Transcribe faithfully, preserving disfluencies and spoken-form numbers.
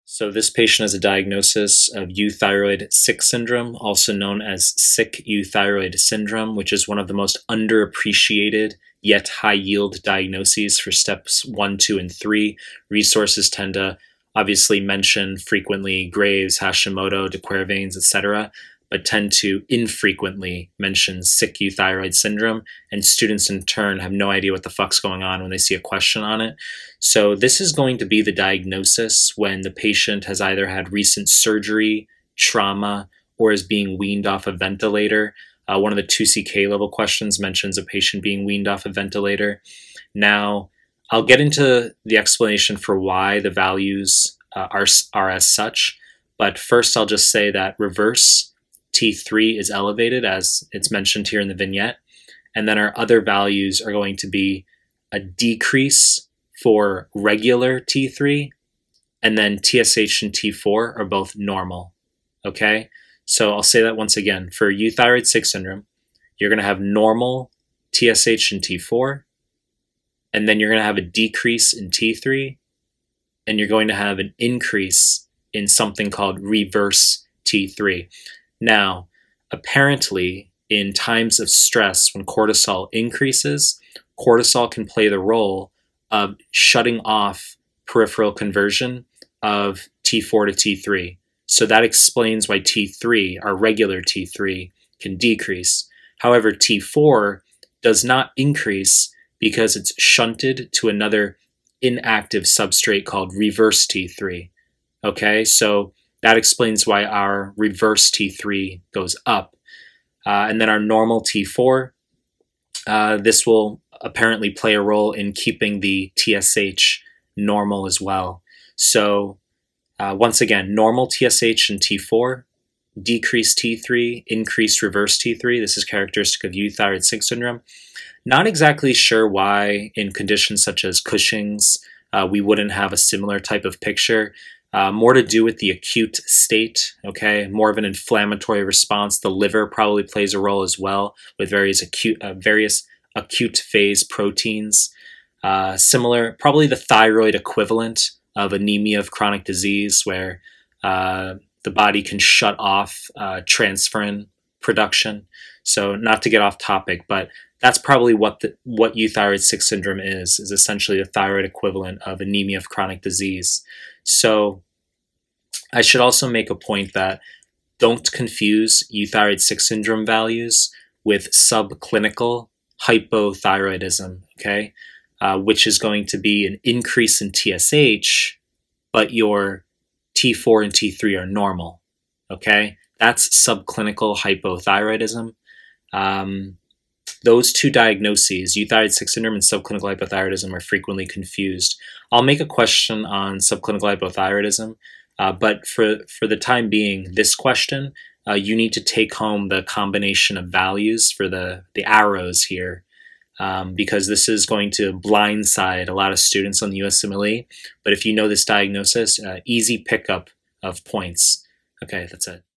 So this patient has a diagnosis of euthyroid six syndrome, also known as sick euthyroid syndrome, which is one of the most underappreciated yet high-yield diagnoses for steps one, two, and three. Resources tend to obviously mention frequently Graves, Hashimoto, de Quervain's, et cetera, but tend to infrequently mention sick euthyroid syndrome, and students in turn have no idea what the fuck's going on when they see a question on it. So this is going to be the diagnosis when the patient has either had recent surgery, trauma, or is being weaned off a ventilator. Uh, one of the two C K level questions mentions a patient being weaned off a ventilator. Now, I'll get into the explanation for why the values uh, are, are as such, but first I'll just say that reverse T three is elevated, as it's mentioned here in the vignette, and then our other values are going to be a decrease for regular T three, and then T S H and T four are both normal, okay? So I'll say that once again. For euthyroid six syndrome, you're going to have normal T S H and T four, and then you're going to have a decrease in T three, and you're going to have an increase in something called reverse T three. Now, apparently, in times of stress, when cortisol increases, cortisol can play the role of shutting off peripheral conversion of T four to T three. So that explains why T three, our regular T three, can decrease. However, T four does not increase because it's shunted to another inactive substrate called reverse T three. Okay, so that explains why our reverse T three goes up. Uh, and then our normal T four, uh, this will apparently play a role in keeping the T S H normal as well. So uh, once again, normal T S H and T four, decreased T three, increased reverse T three. This is characteristic of euthyroid six syndrome. Not exactly sure why in conditions such as Cushing's, uh, we wouldn't have a similar type of picture. Uh, more to do with the acute state, okay? More of an inflammatory response. The liver probably plays a role as well with various acute, uh, various acute phase proteins. Uh, similar, probably the thyroid equivalent of anemia of chronic disease, where uh, the body can shut off uh, transferrin production. So not to get off topic, but that's probably what the, what euthyroid six syndrome is, is essentially the thyroid equivalent of anemia of chronic disease. So I should also make a point that don't confuse euthyroid six syndrome values with subclinical hypothyroidism, okay, uh, which is going to be an increase in T S H, but your T four and T three are normal, okay? That's subclinical hypothyroidism. Um, Those two diagnoses, euthyroid six syndrome and subclinical hypothyroidism, are frequently confused. I'll make a question on subclinical hypothyroidism, uh, but for, for the time being, this question, uh, you need to take home the combination of values for the, the arrows here, um, because this is going to blindside a lot of students on the U S M L E. But if you know this diagnosis, uh, easy pickup of points. Okay, that's it.